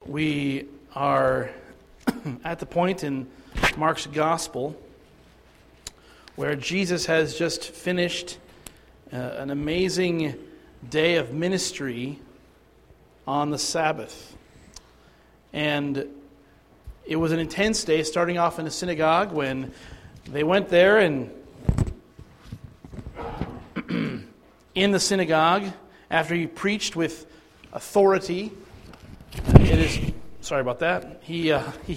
We are at the point in Mark's Gospel where Jesus has just finished an amazing day of ministry on the Sabbath. And it was an intense day, starting off in the synagogue when they went there and in the synagogue, after he preached with authority, sorry about that. He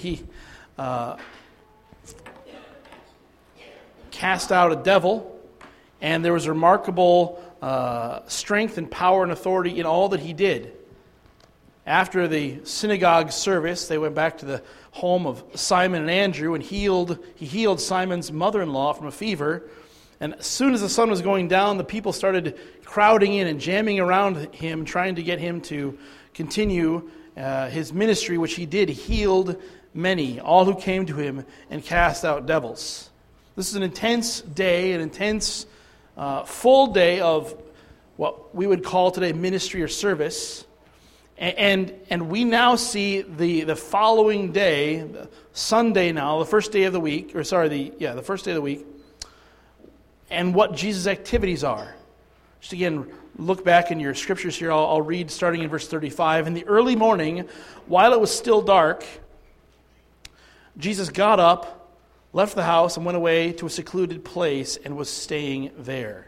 cast out a devil, and there was remarkable strength and power and authority in all that he did. After the synagogue service, they went back to the home of Simon and Andrew, and he healed Simon's mother-in-law from a fever. And as soon as the sun was going down, the people started crowding in and jamming around him, trying to get him to continue his ministry, which he did. He healed many, all who came to him, and cast out devils. This is an intense day, an intense full day of what we would call today ministry or service. And we now see the following day, Sunday now, the first day of the week, the first day of the week, and what Jesus' activities are. Just again, look back in your scriptures here. I'll read starting in verse 35. In the early morning, while it was still dark, Jesus got up, left the house, and went away to a secluded place and was staying there.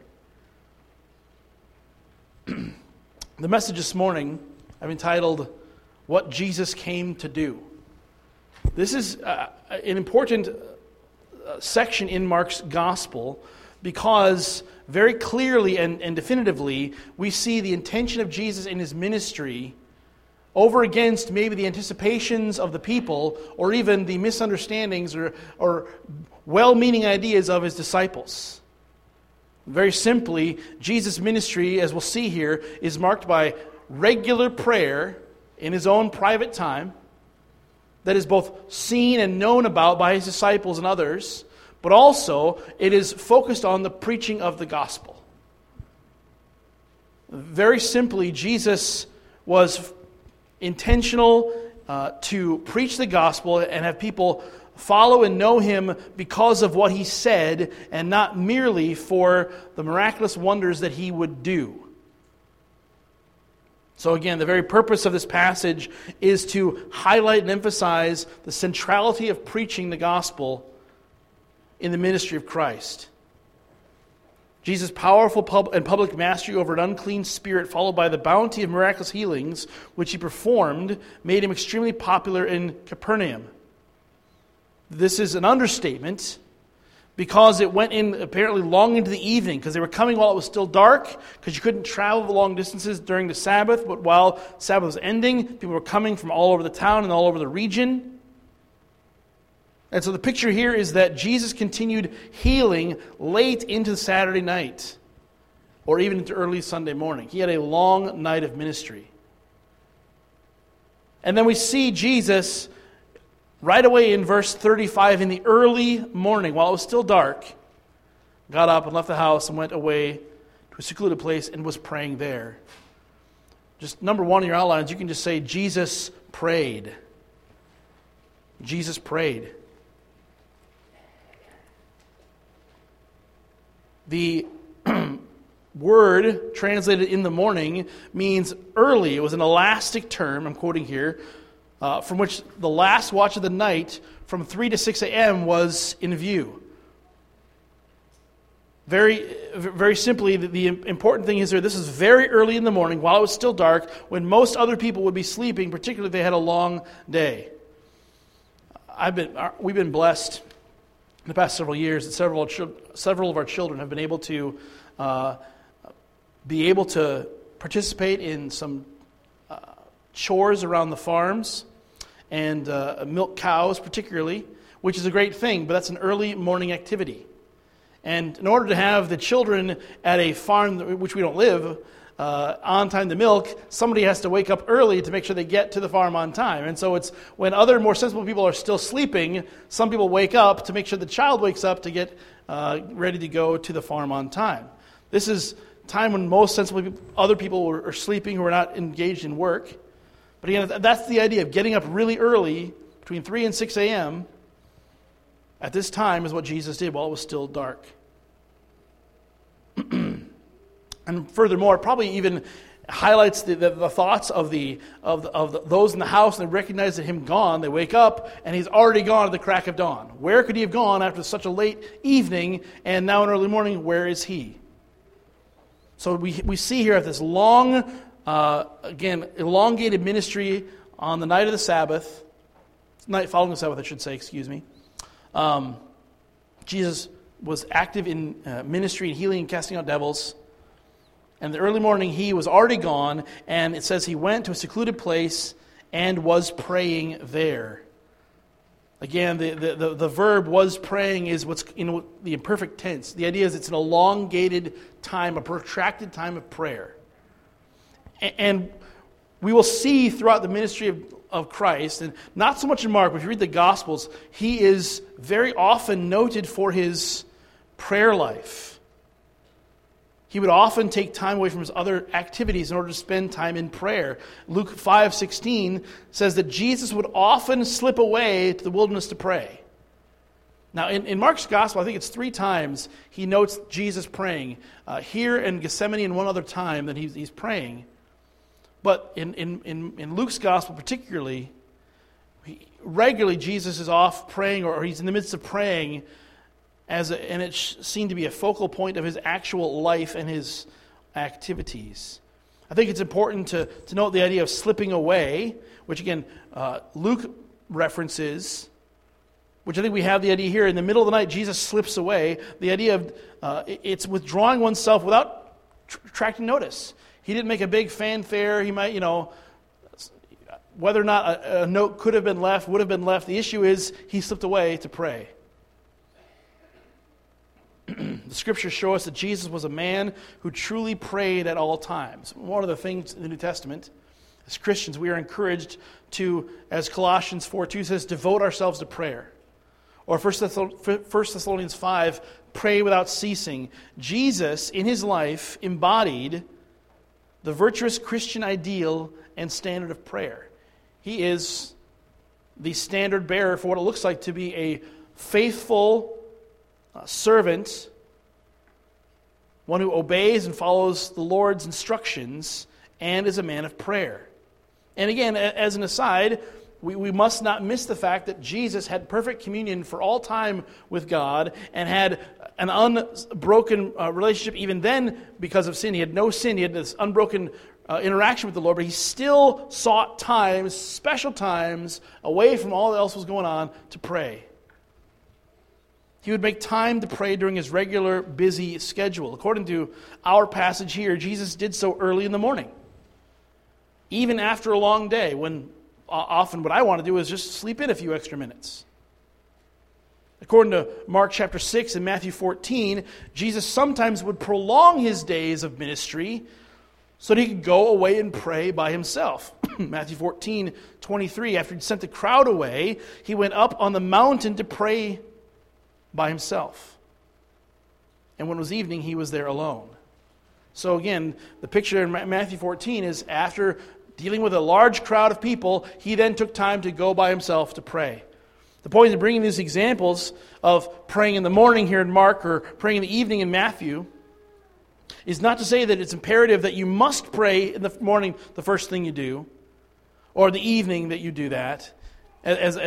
The message this morning I've entitled, What Jesus Came to Do. This is an important section in Mark's Gospel because very clearly and definitively we see the intention of Jesus in his ministry over against maybe the anticipations of the people or even the misunderstandings or well-meaning ideas of his disciples. Very simply, Jesus' ministry, as we'll see here, is marked by regular prayer in his own private time that is both seen and known about by his disciples and others, but also it is focused on the preaching of the gospel. Very simply, Jesus was intentional to preach the gospel and have people follow and know him because of what he said and not merely for the miraculous wonders that he would do. So again, the very purpose of this passage is to highlight and emphasize the centrality of preaching the gospel in the ministry of Christ. Jesus' powerful public mastery over an unclean spirit, followed by the bounty of miraculous healings which he performed, made him extremely popular in Capernaum. This is an understatement because it went in apparently long into the evening, because they were coming while it was still dark, because you couldn't travel the long distances during the Sabbath, but while Sabbath was ending, people were coming from all over the town and all over the region. And so the picture here is that Jesus continued healing late into Saturday night, or even into early Sunday morning. He had a long night of ministry. And then we see Jesus right away in verse 35, in the early morning, while it was still dark, got up and left the house and went away to a secluded place and was praying there. Just number one in your outlines, you can just say, Jesus prayed. Jesus prayed. The word translated in the morning means early. It was an elastic term, I'm quoting here, from which the last watch of the night from 3 to 6 a.m. was in view. Very, very simply, the important thing is here, this is very early in the morning, while it was still dark, when most other people would be sleeping, particularly if they had a long day. We've been blessed in the past several years that several of our children have been able to participate in some chores around the farms and milk cows particularly, which is a great thing, but that's an early morning activity. And in order to have the children at a farm which we don't live on time to milk, somebody has to wake up early to make sure they get to the farm on time. And so it's when other more sensible people are still sleeping, some people wake up to make sure the child wakes up to get ready to go to the farm on time. This is time when most sensible other people are sleeping who are not engaged in work. But again, that's the idea of getting up really early, between 3 and 6 a.m., at this time is what Jesus did while it was still dark. And furthermore, it probably even highlights the thoughts of those in the house, and they recognize that him gone. They wake up, and he's already gone at the crack of dawn. Where could he have gone after such a late evening, and now in early morning, where is he? So we see here at this long, again, elongated ministry on the night of the Sabbath, night following the Sabbath, I should say, excuse me. Jesus was active in ministry and healing and casting out devils. And in the early morning, he was already gone, and it says he went to a secluded place and was praying there. Again, the verb was praying is what's in the imperfect tense. The idea is it's an elongated time, a protracted time of prayer. And we will see throughout the ministry of Christ, and not so much in Mark, but if you read the Gospels, he is very often noted for his prayer life. He would often take time away from his other activities in order to spend time in prayer. Luke 5:16 says that Jesus would often slip away to the wilderness to pray. Now, in Mark's Gospel, I think it's 3 times he notes Jesus praying. Here in Gethsemane and one other time that he's praying. But in Luke's Gospel particularly, regularly Jesus is off praying, or he's in the midst of praying, and it seemed to be a focal point of his actual life and his activities. I think it's important to note the idea of slipping away, which again, Luke references, which I think we have the idea here. In the middle of the night, Jesus slips away. The idea of it's withdrawing oneself without attracting notice. He didn't make a big fanfare. He might, whether or not a note could have been left, would have been left. The issue is he slipped away to pray. The Scriptures show us that Jesus was a man who truly prayed at all times. One of the things in the New Testament, as Christians, we are encouraged to, as Colossians 4:2 says, devote ourselves to prayer. Or 1 Thessalonians 5, pray without ceasing. Jesus, in his life, embodied the virtuous Christian ideal and standard of prayer. He is the standard bearer for what it looks like to be a faithful servant, one who obeys and follows the Lord's instructions, and is a man of prayer. And again, as an aside, we must not miss the fact that Jesus had perfect communion for all time with God and had an unbroken relationship even then because of sin. He had no sin. He had this unbroken interaction with the Lord, but he still sought times, special times, away from all else was going on to pray. He would make time to pray during his regular busy schedule. According to our passage here, Jesus did so early in the morning, even after a long day, when often what I want to do is just sleep in a few extra minutes. According to Mark chapter 6 and Matthew 14, Jesus sometimes would prolong his days of ministry so that he could go away and pray by himself. Matthew 14:23, after he'd sent the crowd away, he went up on the mountain to pray by himself. And when it was evening, he was there alone. So again, the picture in Matthew 14 is after dealing with a large crowd of people, he then took time to go by himself to pray. The point of bringing these examples of praying in the morning here in Mark or praying in the evening in Matthew is not to say that it's imperative that you must pray in the morning the first thing you do, or the evening that you do that as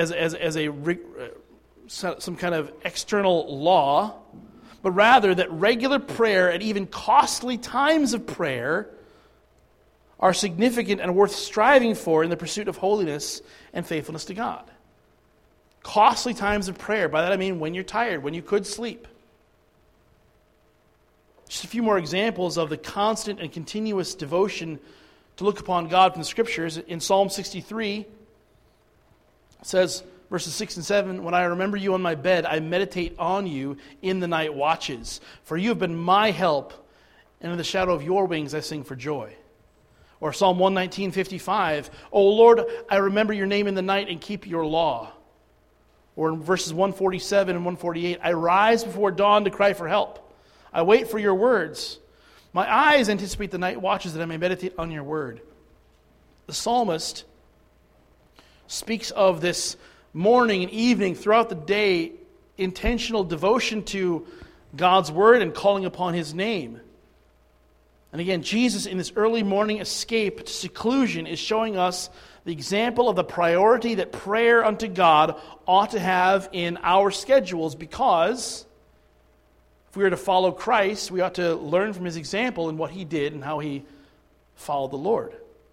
some kind of external law, but rather that regular prayer and even costly times of prayer are significant and worth striving for in the pursuit of holiness and faithfulness to God. Costly times of prayer. By that I mean when you're tired, when you could sleep. Just a few more examples of the constant and continuous devotion to look upon God from the Scriptures. In Psalm 63, it says, verses 6 and 7, when I remember you on my bed, I meditate on you in the night watches. For you have been my help, and in the shadow of your wings I sing for joy. Or Psalm 119:55, O Lord, I remember your name in the night and keep your law. Or in verses 147 and 148, I rise before dawn to cry for help. I wait for your words. My eyes anticipate the night watches that I may meditate on your word. The psalmist speaks of this morning and evening, throughout the day, intentional devotion to God's Word and calling upon His name. And again, Jesus, in this early morning escape to seclusion, is showing us the example of the priority that prayer unto God ought to have in our schedules, because if we are to follow Christ, we ought to learn from His example and what He did and how He followed the Lord.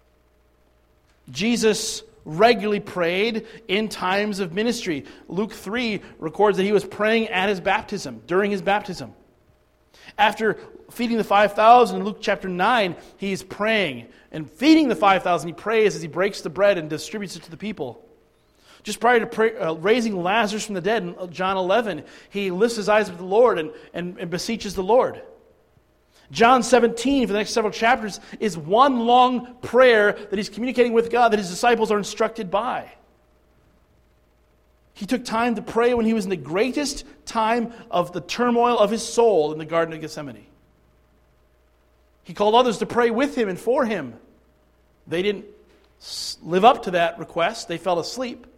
Jesus regularly prayed in times of ministry. Luke 3 records that He was praying at His baptism, during His baptism. After feeding the 5,000 in Luke chapter 9, He's praying. And feeding the 5,000, He prays as He breaks the bread and distributes it to the people. Just prior to raising Lazarus from the dead in John 11, He lifts His eyes up to the Lord and beseeches the Lord. John 17, for the next several chapters, is one long prayer that He's communicating with God that His disciples are instructed by. He took time to pray when He was in the greatest time of the turmoil of His soul in the Garden of Gethsemane. He called others to pray with Him and for Him. They didn't live up to that request. They fell asleep.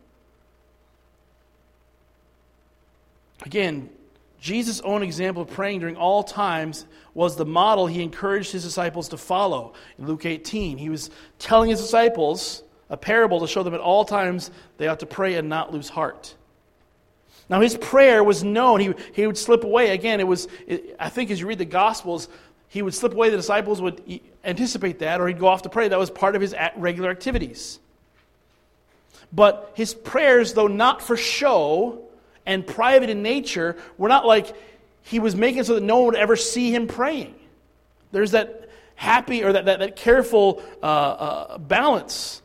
Again, Jesus' own example of praying during all times was the model He encouraged His disciples to follow. In Luke 18, He was telling His disciples a parable to show them at all times they ought to pray and not lose heart. Now, His prayer was known. He would slip away. Again, I think as you read the Gospels, He would slip away. The disciples would anticipate that, or He'd go off to pray. That was part of His regular activities. But His prayers, though not for show and private in nature, were not like He was making it so that no one would ever see Him praying. There's that happy, or that careful balance.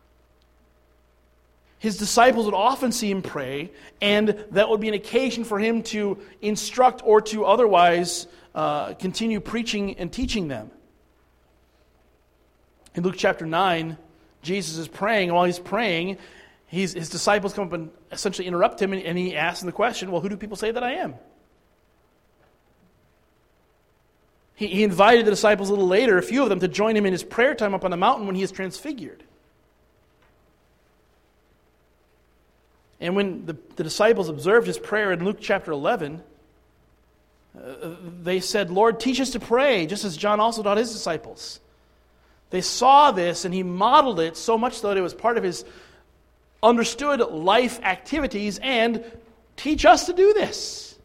His disciples would often see Him pray, and that would be an occasion for Him to instruct or to otherwise continue preaching and teaching them. In Luke chapter 9, Jesus is praying, and while He's praying, his disciples come up and essentially interrupt Him, and He asks them the question, well, who do people say that I am? He invited the disciples a little later, a few of them, to join Him in His prayer time up on the mountain when He is transfigured. And when the disciples observed His prayer in Luke chapter 11, they said, Lord, teach us to pray, just as John also taught his disciples. They saw this, and He modeled it so much so that it was part of His understood life activities, and teach us to do this.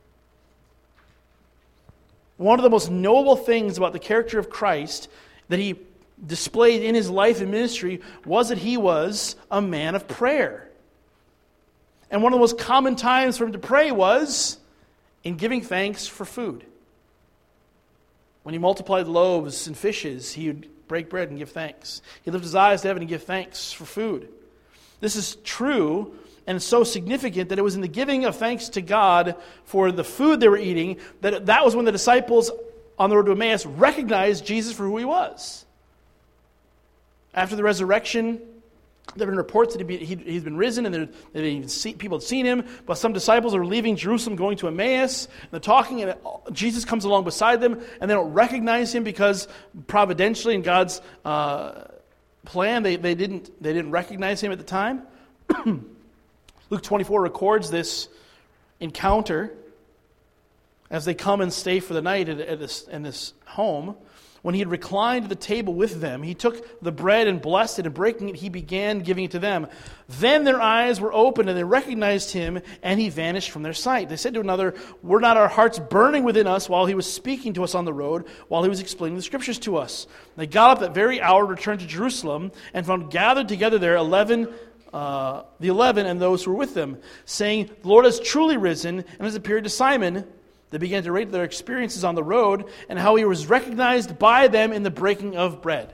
One of the most noble things about the character of Christ that He displayed in His life and ministry was that He was a man of prayer. And one of the most common times for Him to pray was in giving thanks for food. When He multiplied loaves and fishes, He would break bread and give thanks. He lifted His eyes to heaven and give thanks for food. This is true and so significant that it was in the giving of thanks to God for the food they were eating that was when the disciples on the road to Emmaus recognized Jesus for who He was. After the resurrection, there have been reports that he's been risen, and people had seen Him, but some disciples are leaving Jerusalem going to Emmaus, and they're talking, and Jesus comes along beside them, and they don't recognize Him because providentially in God's plan, they didn't recognize Him at the time. Luke 24 records this encounter as they come and stay for the night in this home. When He had reclined at the table with them, He took the bread and blessed it, and breaking it, He began giving it to them. Then their eyes were opened, and they recognized Him, and He vanished from their sight. They said to another, were not our hearts burning within us while He was speaking to us on the road, while He was explaining the Scriptures to us? They got up that very hour, returned to Jerusalem, and found gathered together there the 11 and those who were with them, saying, the Lord has truly risen, and has appeared to Simon. They began to rate their experiences on the road and how He was recognized by them in the breaking of bread.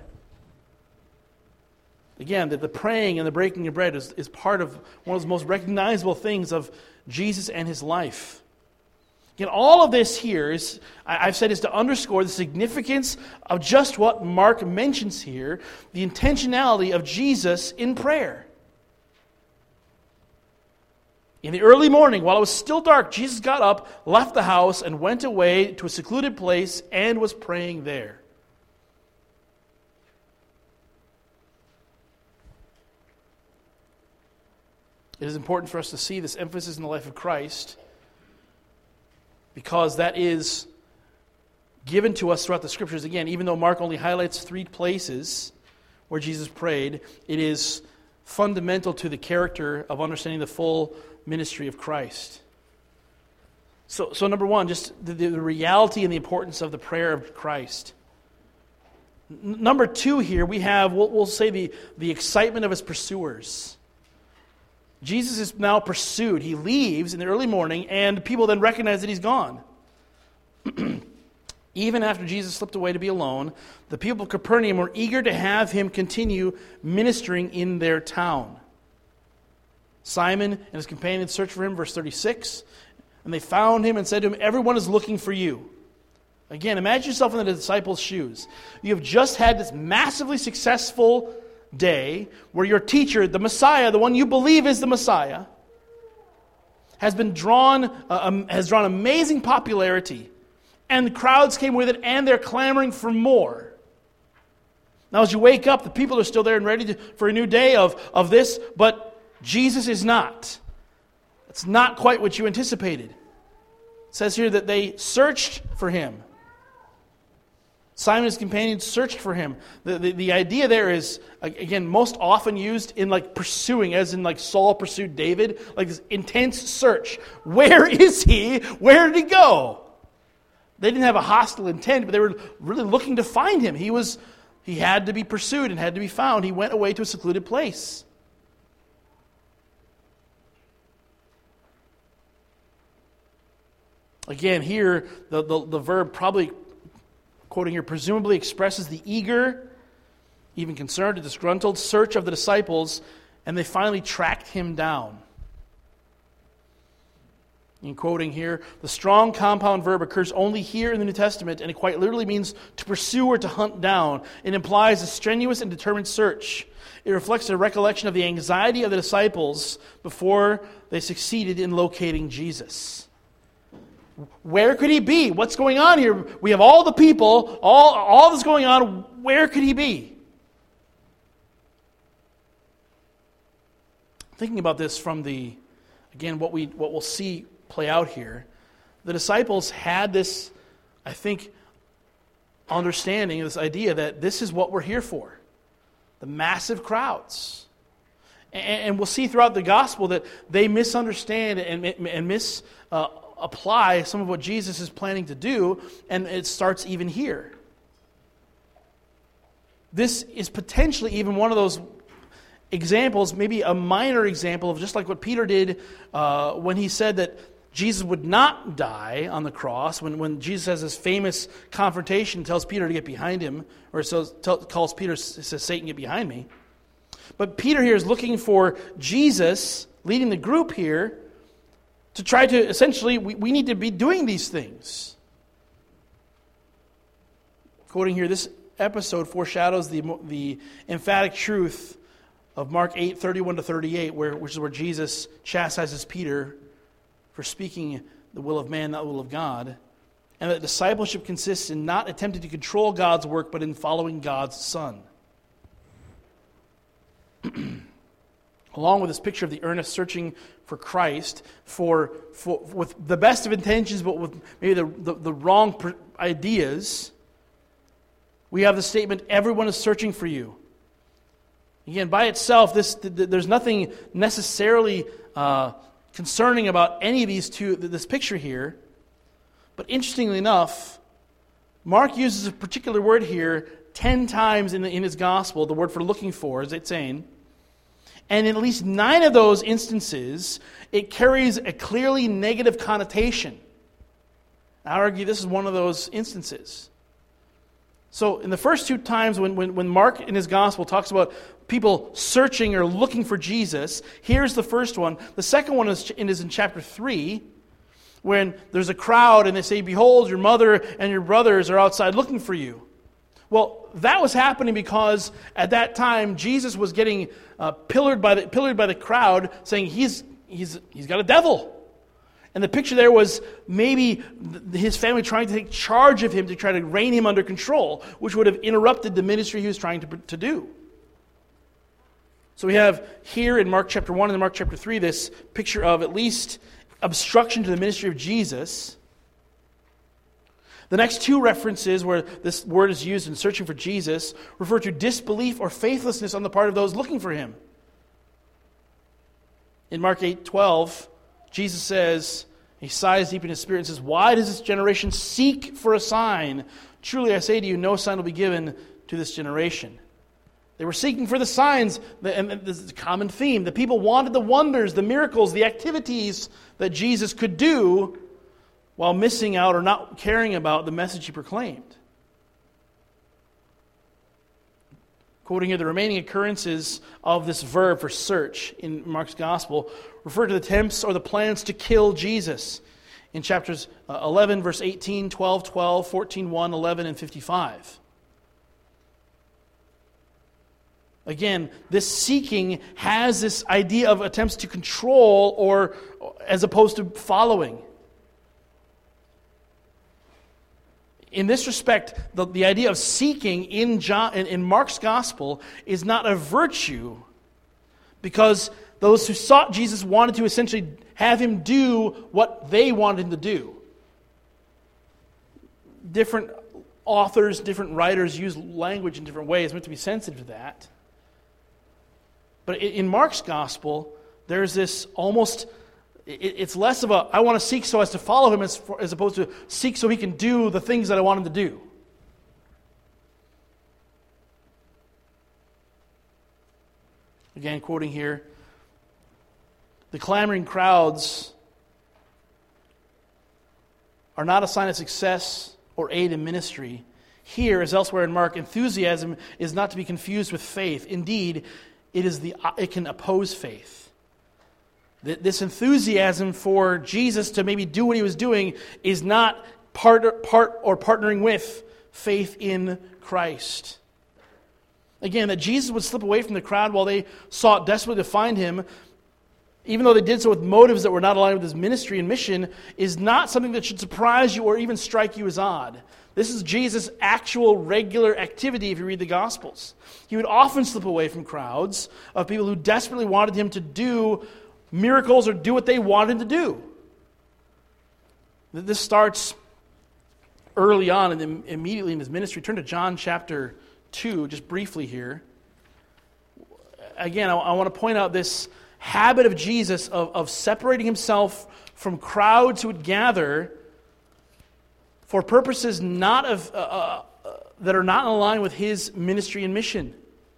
Again, that the praying and the breaking of bread is part of one of the most recognizable things of Jesus and His life. Again, all of this here is to underscore the significance of just what Mark mentions here, the intentionality of Jesus in prayer. In the early morning, while it was still dark, Jesus got up, left the house, and went away to a secluded place and was praying there. It is important for us to see this emphasis in the life of Christ because that is given to us throughout the Scriptures. Again, even though Mark only highlights 3 places where Jesus prayed, it is fundamental to the character of understanding the full ministry of Christ. So number one, just the reality and the importance of the prayer of Christ. Number 2 here, we have, we'll say, the excitement of his pursuers. Jesus is now pursued. He leaves in the early morning, and people then recognize that he's gone. Even after Jesus slipped away to be alone, the people of Capernaum were eager to have him continue ministering in their town. Simon and his companions searched for him, verse 36, and they found him and said to him, "Everyone is looking for you." Again, imagine yourself in the disciples' shoes. You have just had this massively successful day where your teacher, the Messiah, the one you believe is the Messiah, has drawn amazing popularity. And the crowds came with it, and they're clamoring for more. Now, as you wake up, the people are still there and ready for a new day of this, but Jesus is not. It's not quite what you anticipated. It says here that they searched for him. Simon and his companions searched for him. The idea there is, again, most often used in like pursuing, as in like Saul pursued David, like this intense search. Where is he? Where did he go? They didn't have a hostile intent, but they were really looking to find him. He had to be pursued and had to be found. He went away to a secluded place. Again, here, the verb probably, quoting here, presumably expresses the eager, even concerned or disgruntled search of the disciples, and they finally tracked him down. In quoting here, the strong compound verb occurs only here in the New Testament, and it quite literally means to pursue or to hunt down. It implies a strenuous and determined search. It reflects a recollection of the anxiety of the disciples before they succeeded in locating Jesus. Where could he be? What's going on here? We have all the people, all this going on. Where could he be? Thinking about this from what we'll see play out here, the disciples had this, I think, understanding, this idea that this is what we're here for. The massive crowds. And we'll see throughout the gospel that they misunderstand and misapply some of what Jesus is planning to do, and it starts even here. This is potentially even one of those examples, maybe a minor example of just like what Peter did when he said that Jesus would not die on the cross. When Jesus has this famous confrontation, tells Peter to get behind him, or calls Peter, says, "Satan, get behind me." But Peter here is looking for Jesus, leading the group here, to try to, essentially, we need to be doing these things. Quoting here, this episode foreshadows the emphatic truth of Mark 8:31-38, which is where Jesus chastises Peter for speaking the will of man, not the will of God, and that discipleship consists in not attempting to control God's work, but in following God's Son. Along with this picture of the earnest searching for Christ, with the best of intentions, but with maybe the wrong ideas, we have the statement, "Everyone is searching for you." Again, by itself, there's nothing necessarily concerning about any of this picture here. But interestingly enough, Mark uses a particular word here 10 times in his gospel, the word for looking for, as it's saying. And in at least 9 of those instances, it carries a clearly negative connotation. I argue this is one of those instances. So in the first 2 times when Mark in his gospel talks about people searching or looking for Jesus, here's the first one. The second one is in chapter 3, when there's a crowd and they say, "Behold, your mother and your brothers are outside looking for you." Well, that was happening because at that time Jesus was getting pillared by the crowd, saying he's got a devil. And the picture there was maybe his family trying to take charge of him to try to rein him under control, which would have interrupted the ministry he was trying to do. So we have here in Mark chapter 1 and Mark chapter 3 this picture of at least obstruction to the ministry of Jesus. The next two references where this word is used in searching for Jesus refer to disbelief or faithlessness on the part of those looking for him. In Mark 8:12, Jesus says, he sighs deep in his spirit and says, "Why does this generation seek for a sign? Truly I say to you, no sign will be given to this generation." They were seeking for the signs, and this is a common theme. The people wanted the wonders, the miracles, the activities that Jesus could do while missing out or not caring about the message he proclaimed. Quoting here, the remaining occurrences of this verb for search in Mark's Gospel refer to the attempts or the plans to kill Jesus in chapters 11, verse 18, 12, 12, 14, 1, 11, and 55. Again, this seeking has this idea of attempts to control or as opposed to following. In this respect, the idea of seeking in Mark's Gospel is not a virtue, because those who sought Jesus wanted to essentially have him do what they wanted him to do. Different authors, different writers use language in different ways. We have to be sensitive to that. But in Mark's Gospel, there's this almost, it's less of a, I want to seek so as to follow him as opposed to seek so he can do the things that I want him to do. Again, quoting here, the clamoring crowds are not a sign of success or aid in ministry. Here, as elsewhere in Mark, enthusiasm is not to be confused with faith. Indeed, it can oppose faith. This enthusiasm for Jesus to maybe do what he was doing is not part or partnering with faith in Christ. Again, that Jesus would slip away from the crowd while they sought desperately to find him, even though they did so with motives that were not aligned with his ministry and mission, is not something that should surprise you or even strike you as odd. This is Jesus' actual regular activity if you read the Gospels. He would often slip away from crowds of people who desperately wanted him to do miracles or do what they wanted him to do. This starts early on and immediately in his ministry. Turn to John chapter 2, just briefly here. Again, I want to point out this habit of Jesus of separating himself from crowds who would gather for purposes not of that are not in line with his ministry and mission.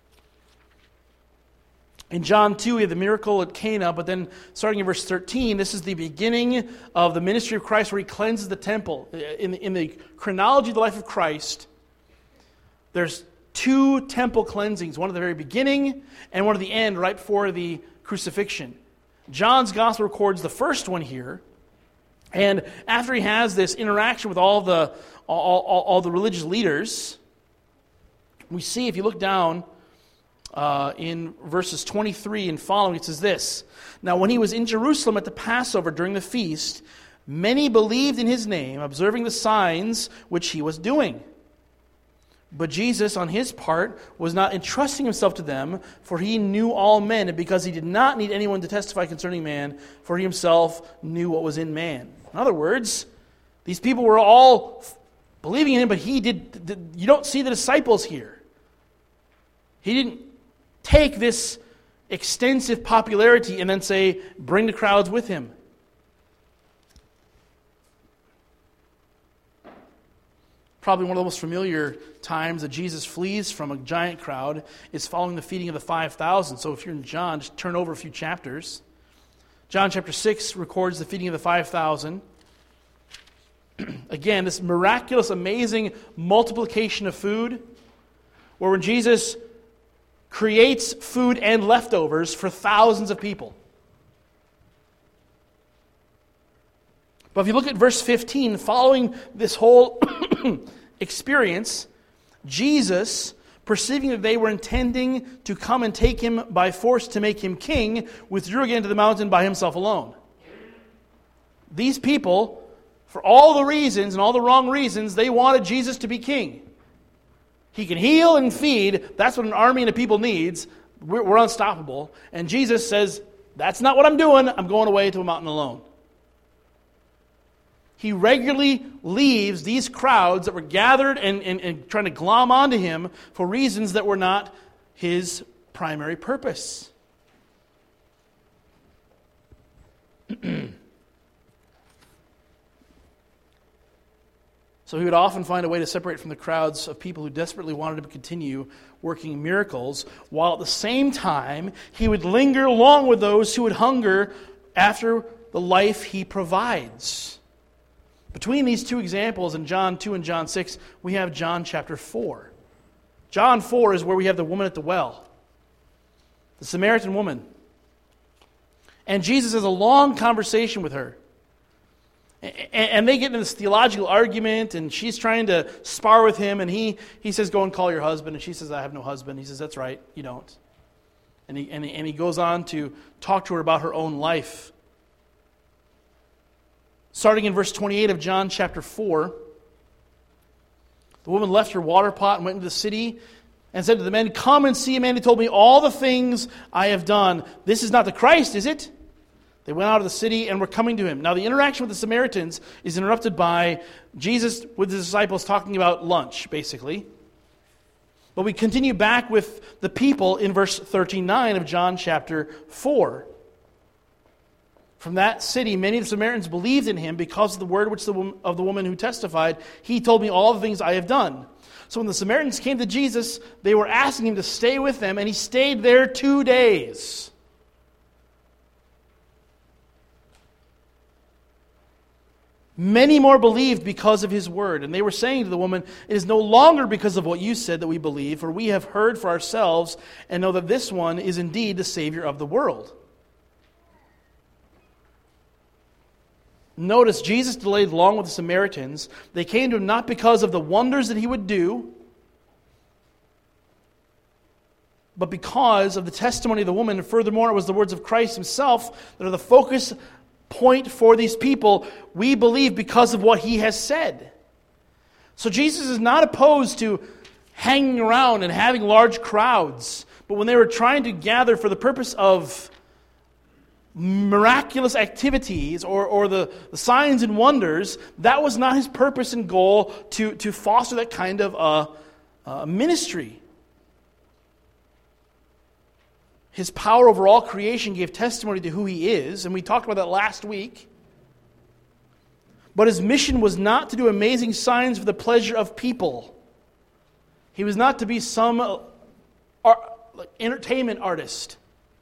In John 2, we have the miracle at Cana, but then starting in verse 13, this is the beginning of the ministry of Christ where he cleanses the temple. In the chronology of the life of Christ, there's two temple cleansings, one at the very beginning and one at the end, right before the crucifixion. John's gospel records the first one here, and after he has this interaction with all the religious leaders, we see, if you look down in verses 23 and following, it says this: "Now when he was in Jerusalem at the Passover during the feast, many believed in his name, observing the signs which he was doing. But Jesus, on his part, was not entrusting himself to them, for he knew all men, and because he did not need anyone to testify concerning man, for he himself knew what was in man." In other words, these people were all believing in him, but you don't see the disciples here. He didn't take this extensive popularity and then say, bring the crowds with him. Probably one of the most familiar times that Jesus flees from a giant crowd is following the feeding of the 5,000. So if you're in John, just turn over a few chapters. John chapter 6 records the feeding of the 5,000. Again, this miraculous, amazing multiplication of food, where when Jesus creates food and leftovers for thousands of people. But if you look at verse 15, following this whole experience, Jesus, perceiving that they were intending to come and take him by force to make him king, withdrew again to the mountain by himself alone. These people, for all the reasons and all the wrong reasons, they wanted Jesus to be king. He can heal and feed. That's what an army and a people needs. We're unstoppable. And Jesus says, that's not what I'm doing. I'm going away to a mountain alone. He regularly leaves these crowds that were gathered and trying to glom onto him for reasons that were not his primary purpose. So he would often find a way to separate from the crowds of people who desperately wanted to continue working miracles, while at the same time he would linger along with those who would hunger after the life he provides. Between these two examples in John 2 and John 6, we have John chapter 4. John 4 is where we have the woman at the well, the Samaritan woman. And Jesus has a long conversation with her. And they get into this theological argument, and she's trying to spar with him, and he says, go and call your husband. And she says, I have no husband. He says, that's right, you don't. And he goes on to talk to her about her own life. Starting in verse 28 of John chapter 4, the woman left her water pot and went into the city and said to the men, come and see a man who told me all the things I have done. This is not the Christ, is it? They went out of the city and were coming to him. Now the interaction with the Samaritans is interrupted by Jesus with his disciples talking about lunch, basically. But we continue back with the people in verse 39 of John chapter 4. From that city, many of the Samaritans believed in him because of the word of the woman who testified, he told me all the things I have done. So when the Samaritans came to Jesus, they were asking him to stay with them, and he stayed there 2 days. Many more believed because of his word. And they were saying to the woman, it is no longer because of what you said that we believe, for we have heard for ourselves and know that this one is indeed the Savior of the world. Notice, Jesus delayed long with the Samaritans. They came to him not because of the wonders that he would do, but because of the testimony of the woman. And furthermore, it was the words of Christ himself that are the focus point for these people. We believe because of what he has said. So Jesus is not opposed to hanging around and having large crowds. But when they were trying to gather for the purpose of miraculous activities or the signs and wonders, that was not his purpose and goal to foster that kind of ministry. His power over all creation gave testimony to who he is, and we talked about that last week. But his mission was not to do amazing signs for the pleasure of people. He was not to be some entertainment artist.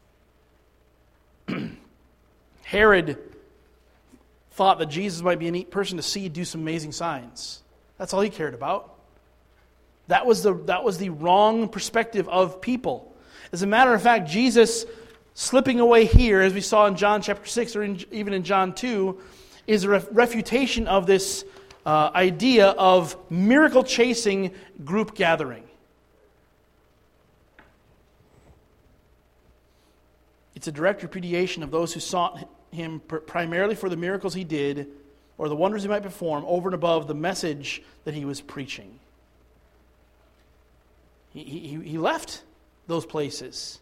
Herod thought that Jesus might be a neat person to see do some amazing signs. That's all he cared about. That was the wrong perspective of people. As a matter of fact, Jesus slipping away here, as we saw in John chapter 6 or even in John 2, is a refutation of this idea of miracle-chasing group gathering. It's a direct repudiation of those who sought him primarily for the miracles he did or the wonders he might perform over and above the message that he was preaching. He left those places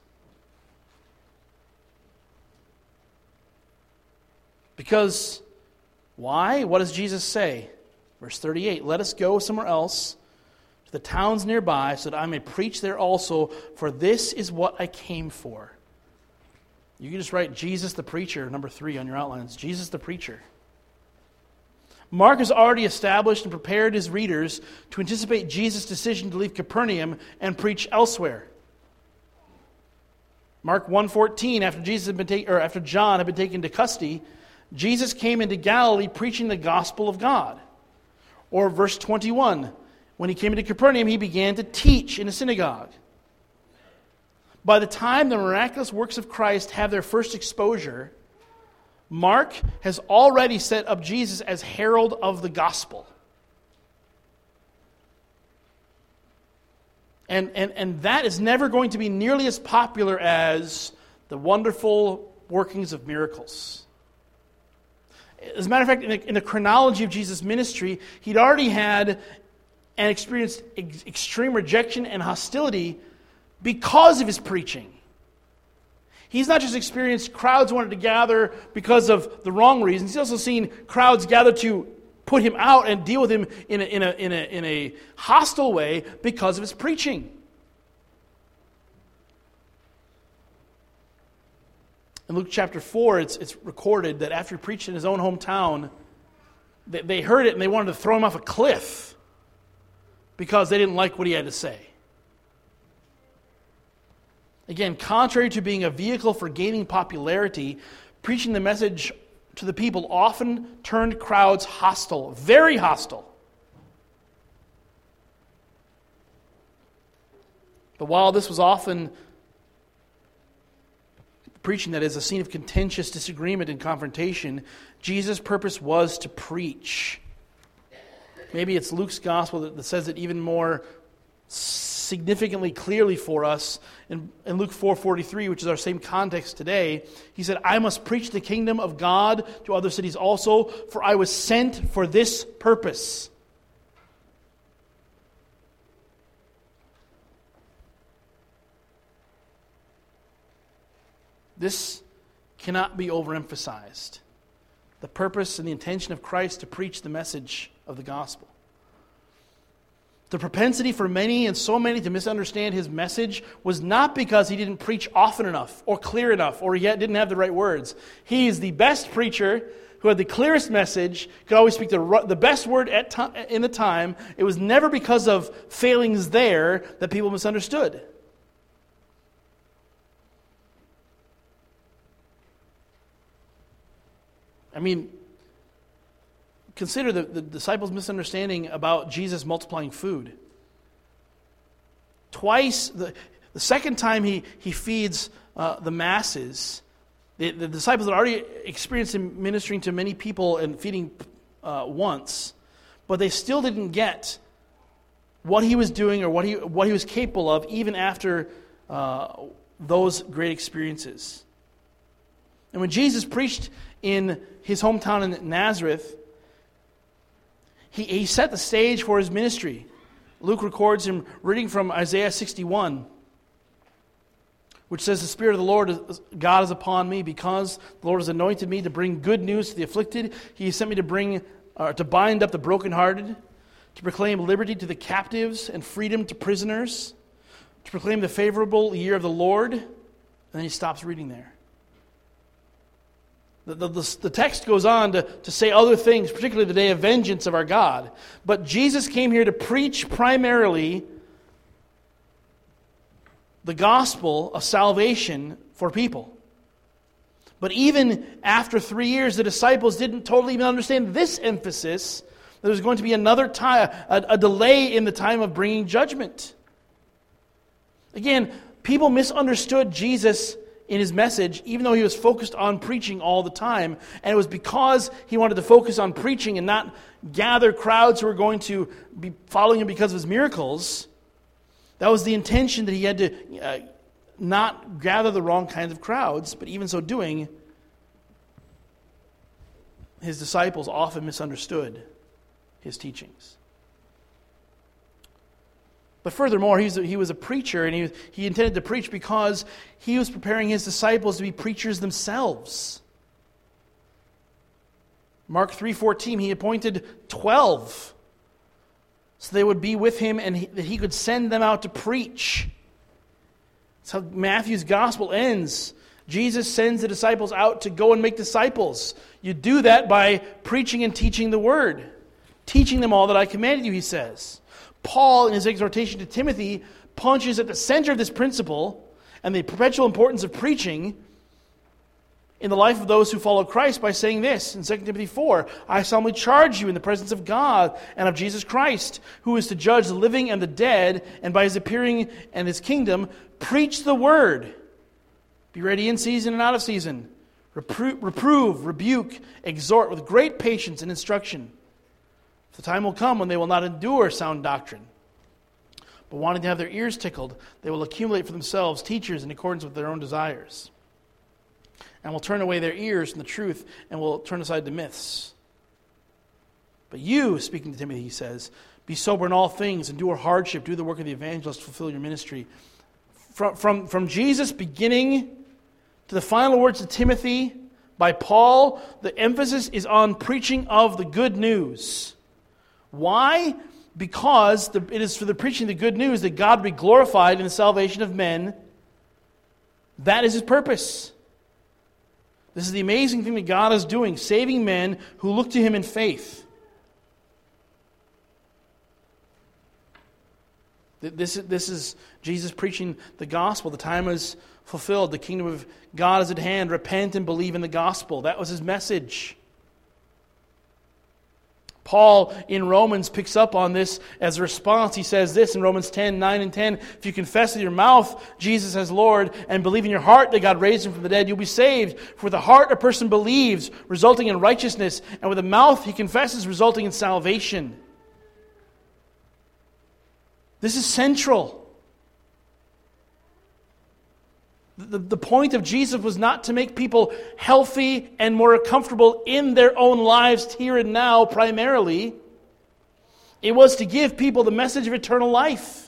because why? What does Jesus say? Verse 38, let us go somewhere else to the towns nearby so that I may preach there also, for this is what I came for. You can just write Jesus the preacher, number 3 on your outlines. Jesus the preacher. Mark has already established and prepared his readers to anticipate Jesus' decision to leave Capernaum and preach elsewhere. Mark 1:14, after John had been taken to custody, Jesus came into Galilee preaching the gospel of God. Or verse 21, when he came into Capernaum, he began to teach in a synagogue. By the time the miraculous works of Christ have their first exposure, Mark has already set up Jesus as herald of the gospel. And that is never going to be nearly as popular as the wonderful workings of miracles. As a matter of fact, in the chronology of Jesus' ministry, he'd already had and experienced extreme rejection and hostility because of his preaching. He's not just experienced crowds wanted to gather because of the wrong reasons. He's also seen crowds gather to put him out and deal with him in a hostile way because of his preaching. In Luke chapter 4, it's recorded that after he preached in his own hometown, they heard it and they wanted to throw him off a cliff because they didn't like what he had to say. Again, contrary to being a vehicle for gaining popularity, preaching the message to the people often turned crowds hostile, very hostile. But while this was often preaching that is a scene of contentious disagreement and confrontation, Jesus' purpose was to preach. Maybe it's Luke's gospel that says it even more significantly clearly for us. In Luke 4:43, which is our same context today, he said, I must preach the kingdom of God to other cities also, for I was sent for this purpose. This cannot be overemphasized. The purpose and the intention of Christ to preach the message of the gospel. The propensity for many and so many to misunderstand his message was not because he didn't preach often enough or clear enough or yet didn't have the right words. He is the best preacher who had the clearest message, could always speak the best word in the time. It was never because of failings there that people misunderstood. I mean, consider the disciples' misunderstanding about Jesus multiplying food. Twice, the second time he feeds the masses, the disciples had already experienced him ministering to many people and feeding once, but they still didn't get what he was doing or what he was capable of even after those great experiences. And when Jesus preached in his hometown in Nazareth, he set the stage for his ministry. Luke records him reading from Isaiah 61, which says, the Spirit of the Lord God is upon me, because the Lord has anointed me to bring good news to the afflicted. He has sent me to bind up the brokenhearted, to proclaim liberty to the captives and freedom to prisoners, to proclaim the favorable year of the Lord. And then he stops reading there. The text goes on to say other things, particularly the day of vengeance of our God. But Jesus came here to preach primarily the gospel of salvation for people. But even after 3 years, the disciples didn't totally even understand this emphasis, that there was going to be another time, a delay in the time of bringing judgment. Again, people misunderstood Jesus in his message, even though he was focused on preaching all the time. And it was because he wanted to focus on preaching and not gather crowds who were going to be following him because of his miracles. That was the intention, that he had to not gather the wrong kinds of crowds. But even so doing, his disciples often misunderstood his teachings. But furthermore, he was a preacher, and he intended to preach because he was preparing his disciples to be preachers themselves. Mark 3:14, he appointed 12 so they would be with him and that he could send them out to preach. That's how Matthew's gospel ends. Jesus sends the disciples out to go and make disciples. You do that by preaching and teaching the word. Teaching them all that I commanded you, he says. Paul, in his exhortation to Timothy, punches at the center of this principle and the perpetual importance of preaching in the life of those who follow Christ by saying this in 2 Timothy 4, I solemnly charge you in the presence of God and of Jesus Christ, who is to judge the living and the dead, and by his appearing and his kingdom, preach the word. Be ready in season and out of season. Reprove, rebuke, exhort with great patience and instruction. The time will come when they will not endure sound doctrine, but wanting to have their ears tickled, they will accumulate for themselves teachers in accordance with their own desires, and will turn away their ears from the truth and will turn aside to myths. But you, speaking to Timothy, he says, be sober in all things, endure hardship, do the work of the evangelist, fulfill your ministry. From Jesus beginning to the final words to Timothy by Paul, the emphasis is on preaching of the good news. Why? Because it is for the preaching of the good news that God be glorified in the salvation of men. That is His purpose. This is the amazing thing that God is doing, saving men who look to Him in faith. This is Jesus preaching the gospel. The time is fulfilled. The kingdom of God is at hand. Repent and believe in the gospel. That was His message. Paul in Romans picks up on this as a response. He says this in Romans 10, 9 and 10. If you confess with your mouth Jesus as Lord and believe in your heart that God raised Him from the dead, you'll be saved. For with the heart a person believes, resulting in righteousness, and with the mouth he confesses, resulting in salvation. This is central. The point of Jesus was not to make people healthy and more comfortable in their own lives here and now primarily. It was to give people the message of eternal life.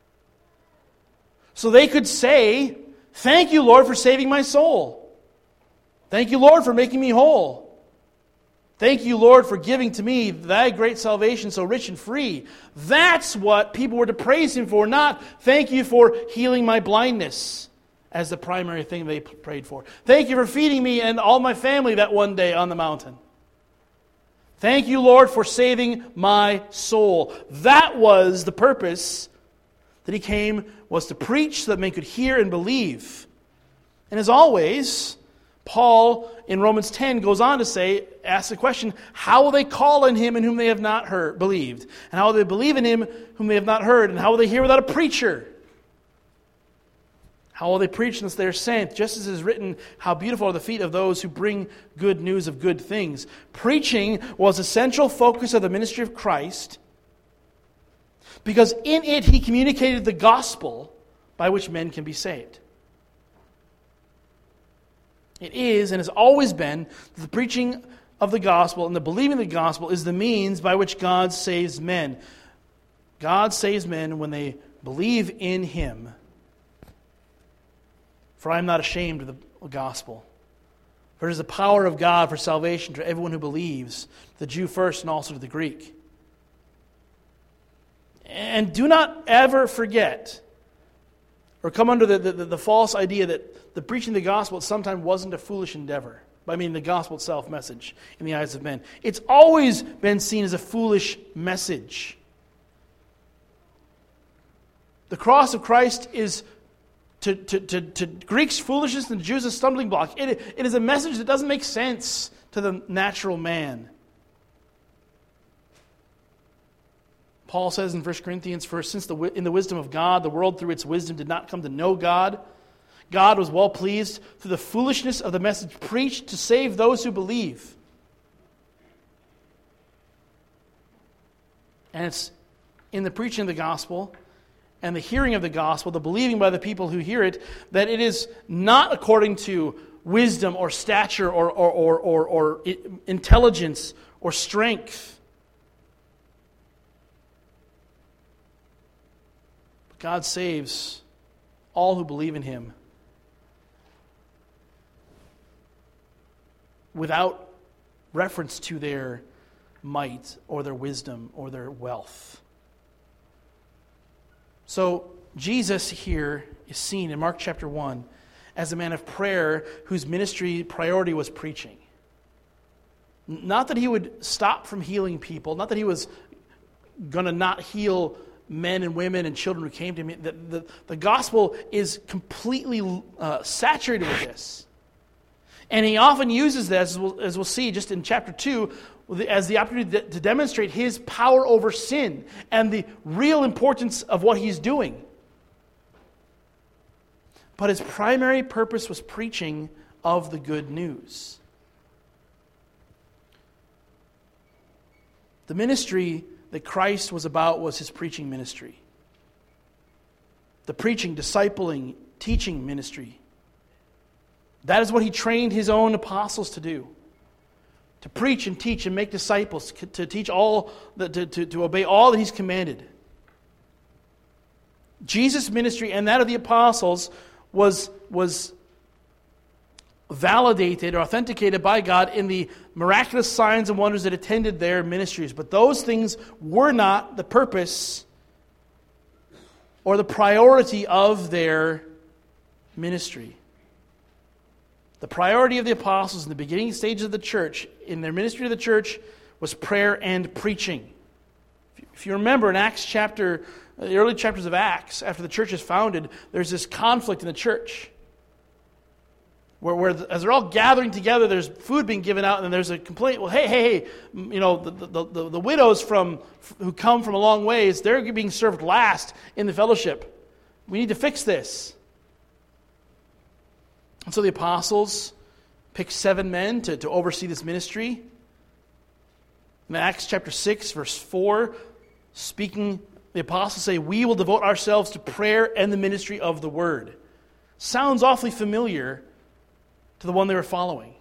So they could say, "Thank you, Lord, for saving my soul. Thank you, Lord, for making me whole. Thank you, Lord, for giving to me thy great salvation so rich and free." That's what people were to praise Him for, not "thank you for healing my blindness" as the primary thing they prayed for. "Thank you for feeding me and all my family that one day on the mountain. Thank you, Lord, for saving my soul." That was the purpose that He came, was to preach so that men could hear and believe. And as always, Paul in Romans 10 goes on to say, ask the question, how will they call on Him in whom they have not believed? And how will they believe in Him whom they have not heard? And how will they hear without a preacher? How will they preach unless they are sent? Just as it is written, how beautiful are the feet of those who bring good news of good things. Preaching was a central focus of the ministry of Christ because in it He communicated the gospel by which men can be saved. It is and has always been the preaching of the gospel and the believing of the gospel is the means by which God saves men. God saves men when they believe in Him. For I am not ashamed of the gospel. For it is the power of God for salvation to everyone who believes, the Jew first and also to the Greek. And do not ever forget or come under the false idea that the preaching of the gospel sometimes wasn't a foolish endeavor. I mean the gospel itself message in the eyes of men. It's always been seen as a foolish message. The cross of Christ is to Greeks foolishness and to Jews a stumbling block. It is a message that doesn't make sense to the natural man. Paul says in 1 Corinthians, "For since in the wisdom of God, the world through its wisdom did not come to know God, God was well pleased through the foolishness of the message preached to save those who believe." And it's in the preaching of the gospel and the hearing of the gospel, the believing by the people who hear it, that it is not according to wisdom or stature or intelligence or strength. God saves all who believe in Him without reference to their might or their wisdom or their wealth. So Jesus here is seen in Mark chapter 1 as a man of prayer whose ministry priority was preaching. Not that He would stop from healing people, not that He was going to not heal men and women and children who came to Him. The gospel is completely saturated with this. And He often uses this, as we'll see just in chapter 2, as the opportunity to demonstrate His power over sin and the real importance of what He's doing. But His primary purpose was preaching of the good news. The ministry that Christ was about was His preaching ministry. The preaching, discipling, teaching ministry. That is what He trained His own apostles to do. To preach and teach and make disciples, to teach all, to obey all that He's commanded. Jesus' ministry and that of the apostles was validated or authenticated by God in the miraculous signs and wonders that attended their ministries. But those things were not the purpose or the priority of their ministry. The priority of the apostles in the beginning stages of the church, in their ministry to the church, was prayer and preaching. If you remember in Acts chapter, the early chapters of Acts, after the church is founded, there's this conflict in the church. Where as they're all gathering together, there's food being given out, and then there's a complaint. Well, hey, the widows who come from a long ways, they're being served last in the fellowship. We need to fix this. And so the apostles picked 7 men to oversee this ministry. In Acts chapter 6, verse 4, speaking, the apostles say, "We will devote ourselves to prayer and the ministry of the word." Sounds awfully familiar to the one they were following.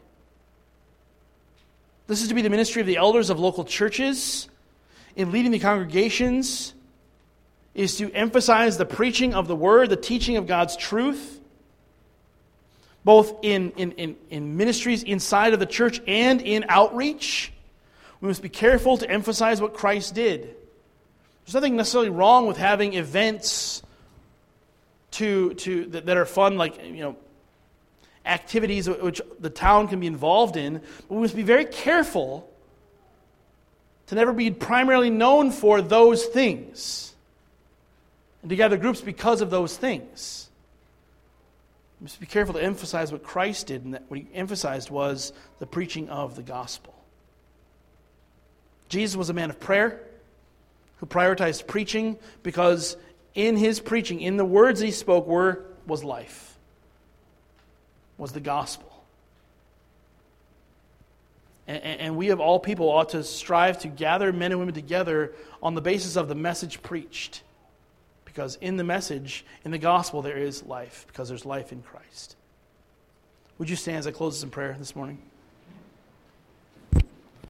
This is to be the ministry of the elders of local churches in leading the congregations, is to emphasize the preaching of the word, the teaching of God's truth, both in ministries inside of the church and in outreach. We must be careful to emphasize what Christ did. There's nothing necessarily wrong with having events that are fun, like activities which the town can be involved in, but we must be very careful to never be primarily known for those things and to gather groups because of those things. We must be careful to emphasize what Christ did, and that what he emphasized was the preaching of the gospel. Jesus was a man of prayer who prioritized preaching because in his preaching, in the words he spoke, was life, was the gospel. And we of all people ought to strive to gather men and women together on the basis of the message preached. Because in the message, in the gospel, there is life, because there's life in Christ. Would you stand as I close this in prayer this morning?